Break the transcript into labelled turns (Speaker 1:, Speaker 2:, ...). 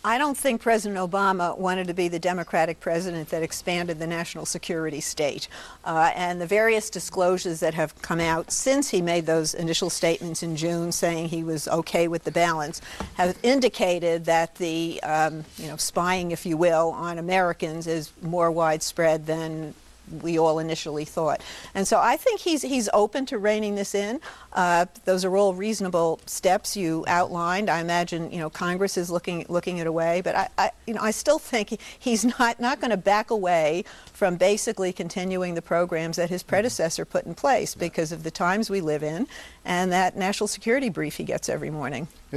Speaker 1: I don't think President Obama wanted to be the Democratic president that expanded the national security state. And the various disclosures that have come out since he made those initial statements in June saying he was okay with the balance have indicated that the spying, if you will, on Americans is more widespread than we all initially thought. And so I think he's open to reining this in. Those are all reasonable steps you outlined. I imagine Congress is looking at a way, but I still think he's not going to back away from basically continuing the programs that his predecessor put in place because of the times we live in and that national security brief he gets every morning.